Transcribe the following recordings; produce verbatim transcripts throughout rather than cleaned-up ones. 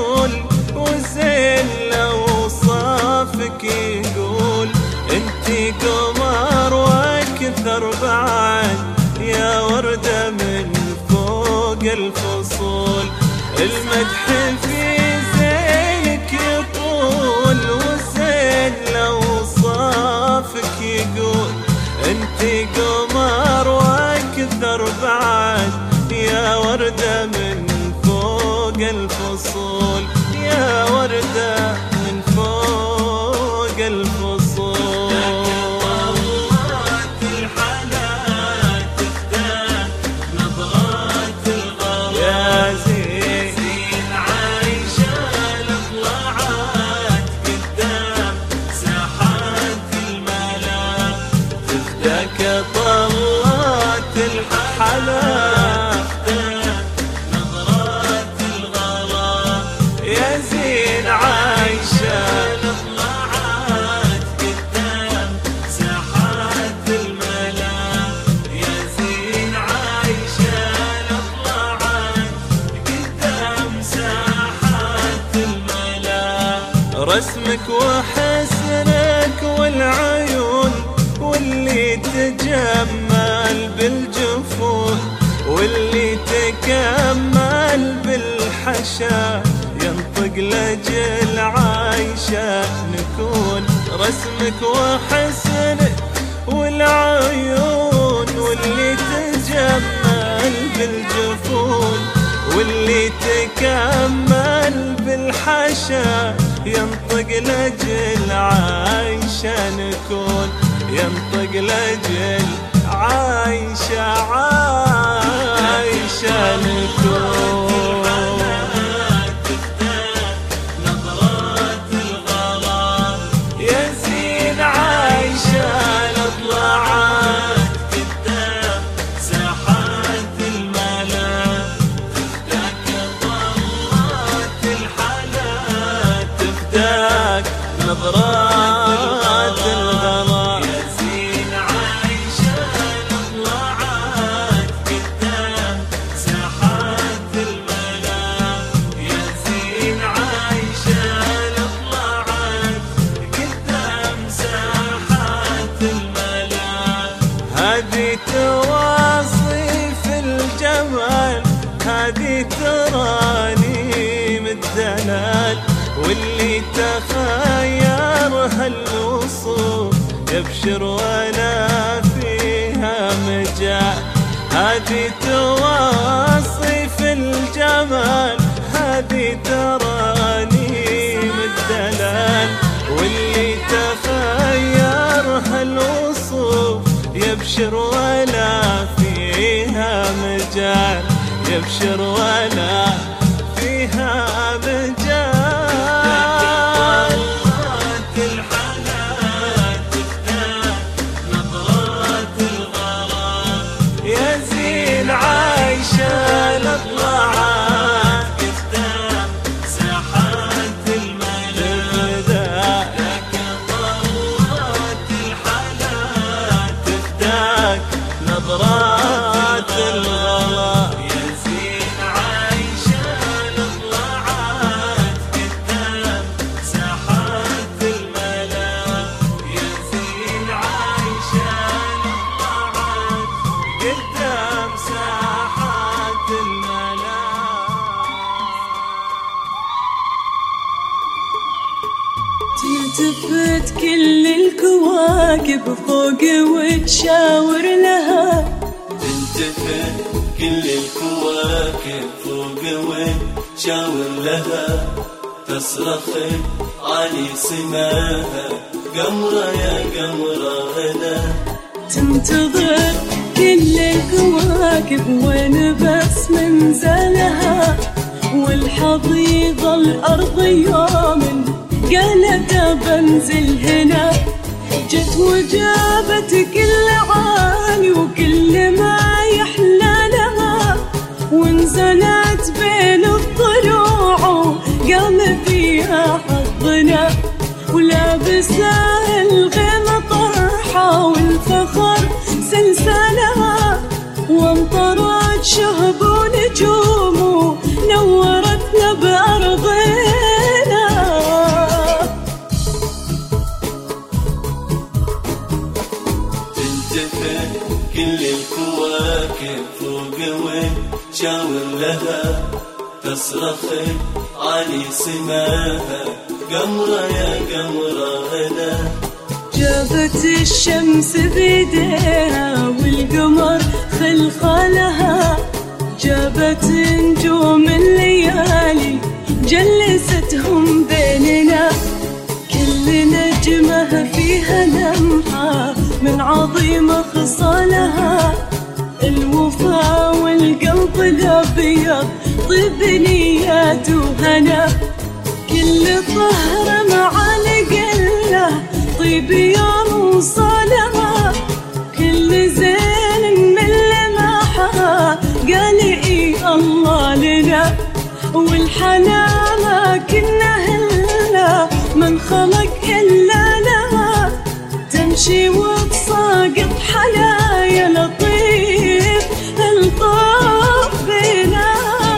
العيون وزين لو صافك يقول انتي قمر واكثر بعد يا وردة من فوق الفصول. المدح في زينك يطول وزين لو صافك يقول انتي قمر واكثر بعد يا وردة من فوق الفصول، يا وردة من فوق الفصول. طلعت الحلا نظرات الغلا يا زين عايشة طلعت قدام ساحات الملا يا زين عايشة طلعت قدام ساحات الملا. رسمك وحسنك والعيون واللي تجمل بالجفون واللي تكمل بالحشا ينطق لجل عايشة نكون. رسمك وحسنك والعيون واللي تجمل بالجفون واللي تكمل بالحشا ينطق لجل عايشة نكون، ينطق لجل عايشة عايشة نكون. نظرات الغلا يا زين عايشة طلعت قدام ساحات الملا تفداك طلعت الحلا تفداك نظرات الغلا يا زين عايشة طلعت قدام ساحات الملا يا زين عايشة طلعت قدام ساحات الملا. هذه تواصيف الجمال هذه ترانيم الدلال واللي تخيرها الوصول يبشر ولا فيها مجال. هذه تواصيف الجمال هذه ترانيم الدلال واللي تخيرها الوصول يبشر ولا فيها مجال، يبشر ولا فيها مجال. عايشة طلعت قدام ساحات الملا تفداك طلعت الحلا تفداك نظرات الغلا يا زين عايشة طلعت قدام ساحات الملا يا زين عايشة طلعت قدام ساحات الملا. تلتفت كل الكواكب فوق وتشاور لها تلتفت كل الكواكب فوق وتشاور لها تصرخ علي سماها قمرة يا قمرة هنا. تنتظر كل الكواكب وين بس منزلها والحضيض الأرض يوم قالت بنزل هنا. جت وجابت كل عالي وكل ما يحلى لها ونزلت بين الضلوع قام فيها حظنا ولابسة الغيمة طرحة والفخر سلسلها وامطرت شهب ونجوم نورتنا بأرض تصرخي علي سماها قمرة يا قمرة هنا. جابت الشمس بيديها والقمر خلخالها، جابت نجوم الليالي جلستهم بيننا، كل نجمة فيها لمحة من عظيم خصالها، الوفا والقلب الأبيض طيب نيات وهنا، كل طهر مع القله طيب يوم وصالها، كل زين من لمحها قال إي الله لنا، والحلا ما كنا هلا من خلق إلا لها، تمشي وتساقط حلايا لطيف الطف بنا.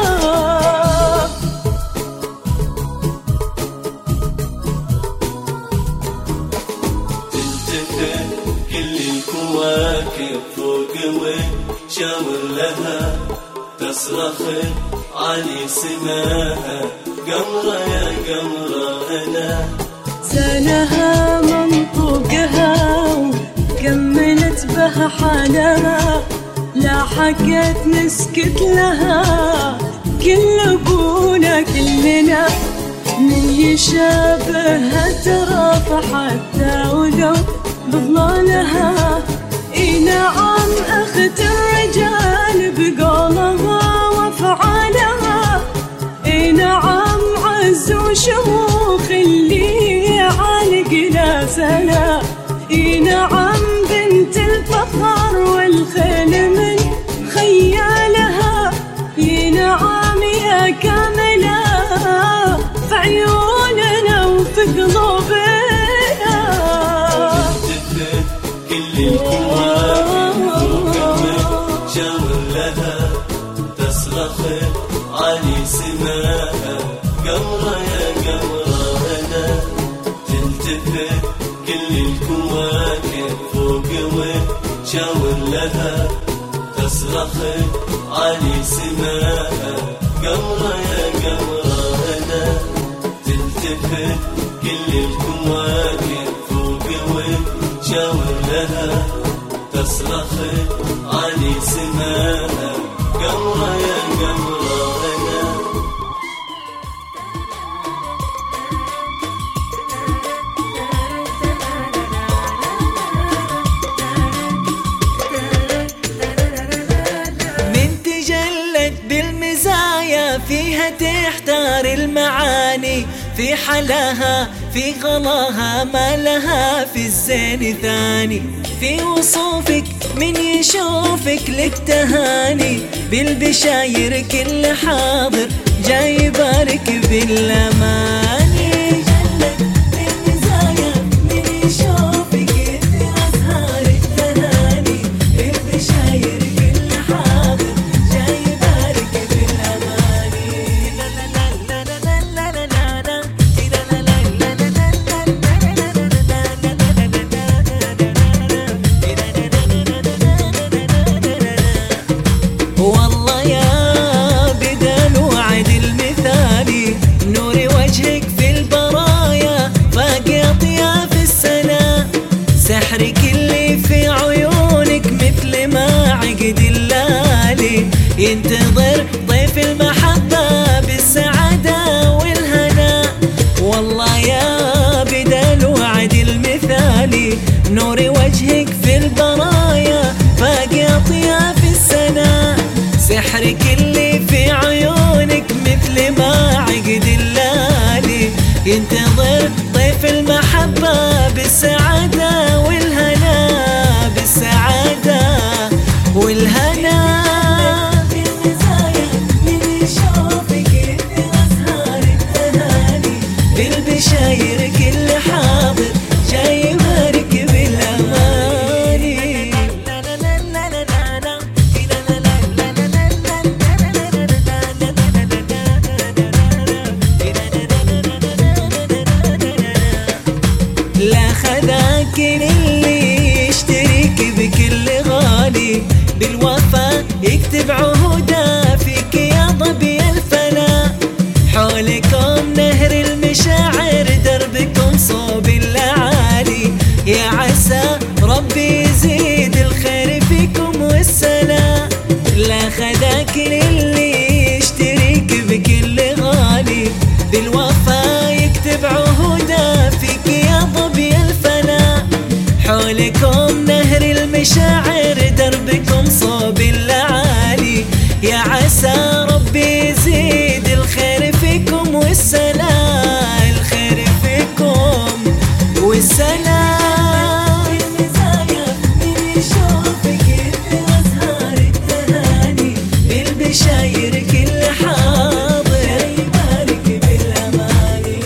كل الكواكب فوق وشاور لها، تصرخي علي سماها قمرة يا قمرة هنا. زانها منطوقها وكملت بها حالها، لا حكت نسكت لها كل ابونا كلنا، من يشابهها ترى فحتى ولو بظلالها، اي نعم اخت الرجال بقولها وافعالها، اي نعم عز وشموخ اللي عالق لا سلا، اي نعم بنت الفخر والخيل من خيالها، اي نعم يا كاملة في عيوننا وفي قلوبنا. كل الكواكب فوق شاور لها، تصرخي علي سماها قمرة يا قمرة هنا. تلتفت كل الكواكب فوق وشاور لها، تصرخي علي سماها قمرة يا قمرة هنا. تلتفت كل الكواكب فوق وشاور لها، تصرخي علي سماها قمرة يا قمرة هنا. من تجلت بالمزايا فيها تحتار المعاني، في حلاها في غلاها ما لها في الزين ثاني، في وصوفك من يشوفك لك تهاني، بالبشاير كل حاضر جاي يبارك بالأماني. والله يا بدل وعد المثالي، نور وجهك في البرايا باقي أطياف السنة، سحرك اللي في عيونك مثل ما عقد الليالي، ينتظر ضيف المحبة بالسعادة والهنا. والله يا بدل وعد المثالي، نور وجهك في البرايا باقي أطياف السنة، سحرك اللي في عيونك مثل ما عقد الليالي، ينتظر ضيف المحبة بالسعادة والهنا، بالسعادة والهنا. بالبشاير كل حاضر جاي يبارك بالأماني. لا خذاك اللي يشتريك بكل غالي، بالوفا يكتب عهوده فيك يا ضبي الفنا، حولكم نهر المشاعر دربكم صوب الأعالي، يا عسى ربي يزيد الخير فيكم والسلام. لا خذاك للي يشتريك بكل غالي، بالوفا يكتب عهوده فيك يا ظبي الفنا. حولكم نهر المشاعر دربكم صوب الأعالي، يا عسى ربي يزيد الخير فيكم والسلام، الخير فيكم والسلام. المزايا من يشوفك بأزهار التهاني، بالبشاير كل حاضر يبارك بالأماني.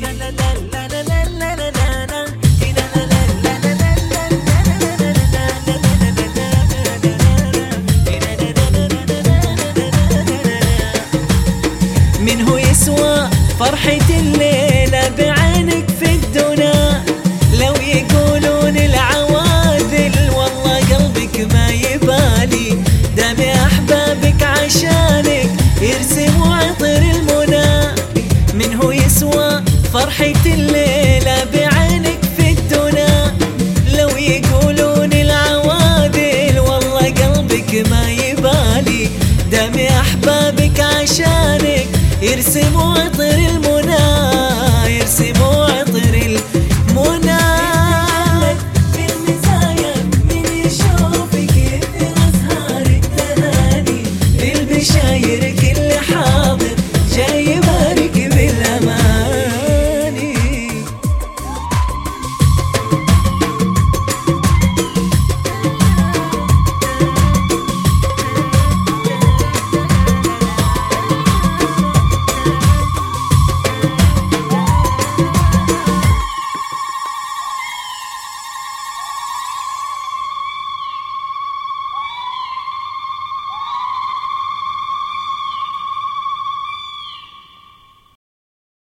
منه يسوى فرحة الليلة بعينك في الدنا، لو يقولون العواذل والله قلبك ما يبالي، دام أحبابك عشانك يرسموا عطر المنى. منه يسوى فرحة الليلة